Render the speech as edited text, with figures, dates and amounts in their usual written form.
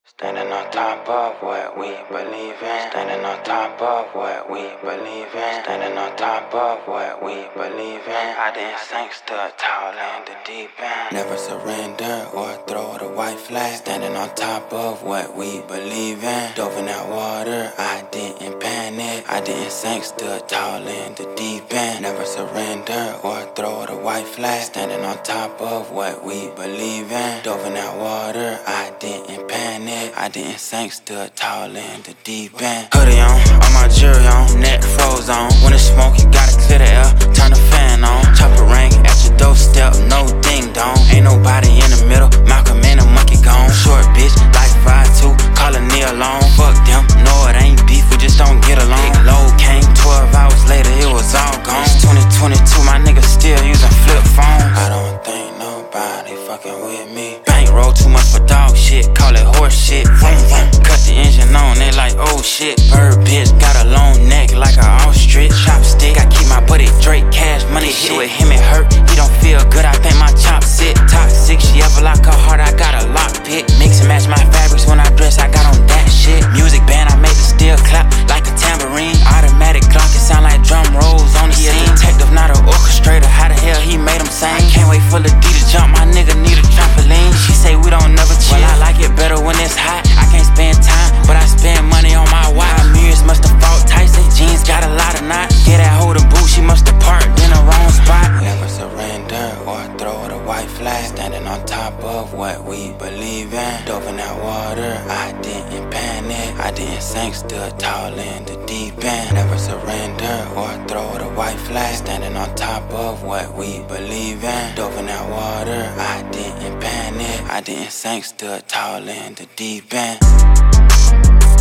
Standing on top of what we believe in. Standing on top of what we believe in. Standing on top of what we believe in. I didn't sink, stood tall in the deep end. Never surrender or throw the white flag. Standing on top of what we believe in. Dove in that water, I didn't panic. I didn't sink, stood tall in the deep end. Never surrender or throw the white flag. Standing on top of what we believe in. Dove in that water, I didn't panic. I didn't sink, stood tall in the deep end. Hoodie on, all my jewelry on, neck froze on. When it's smoke, you gotta clear the air, turn the fan on. Chopper rank at your doorstep, no ding dong. Ain't nobody in the middle, Malcolm and a monkey gone. Short bitch, like 5'2", callin' Neil long. Fuck them, no it ain't beef, we just don't get along. Big load came 12 hours later, it was all gone. It's 2022, my niggas still using flip phones. I don't think nobody fucking with me. Bankroll too much for dog shit, call it horse shit. Vroom, vroom. Cut the engine on, they like oh shit. Bird bitch, got a long neck like a ostrich. Chopstick, I keep my buddy Drake cash money shit. With him it hurt, he don't feel good, I think my chop sit. Toxic, she ever lock her heart, I got a lockpick. Mix and match my fabrics when I dress, I got on that shit. Music band, I make the steel clap like a tambourine. Automatic clock, it sound like drum rolls on the scene. He a detective, not an orchestrator, how the hell he made him sing? Can't wait for the D to jump, my nigga need a trampoline. She say we don't never chill, well, I like it better when it's hot. I can't spend time, but I spend money on my watch. Millions must've fought Tyson, jeans got a lot of knots. Get that hoe the boot, she must've parked in the wrong spot. Never surrender or throw the white flag. Standing on top of what we believe in. Dove in that water, I didn't panic. I didn't sink, stood tall in the deep end. Never surrender or throw the white flag. Standing on top of what we believe in. Dove in that water, I didn't panic. I didn't sink, stood tall in the deep end.